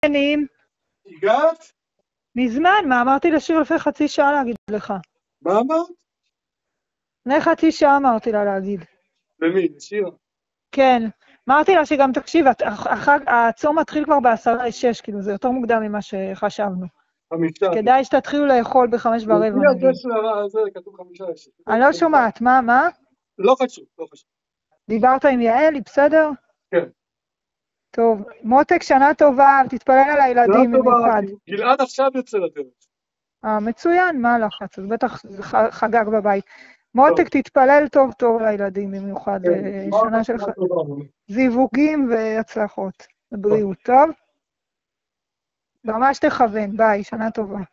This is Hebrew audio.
העניינים? הגעת? מזמן, מה אמרתי לשיר לפני חצי שעה להגיד לך? מה אמרת? לפני חצי שעה אמרתי לה להגיד. למי? לשירה? כן. אמרתי לה שגם תקשיב, הצום מתחיל כבר ב5:50, כאילו זה יותר מוקדם ממה שחשבנו. 5. כדאי שתתחילו לאכול ב5:15 נגיד. זה כתוב 5. אני לא שומעת, מה? לא חשוב. דיברת עם יעל, היא בסדר? כן. טוב, מותק, שנה טובה, תתפלל על הילדים במיוחד. גלעד עכשיו יוצא לדרך. מצוין, מה הלחץ? אז בטח חגג בבית. מותק, תתפלל טוב טוב לילדים במיוחד. שנה של זיווגים והצלחות. בריאות, טוב? ממש תכוון, ביי, שנה טובה.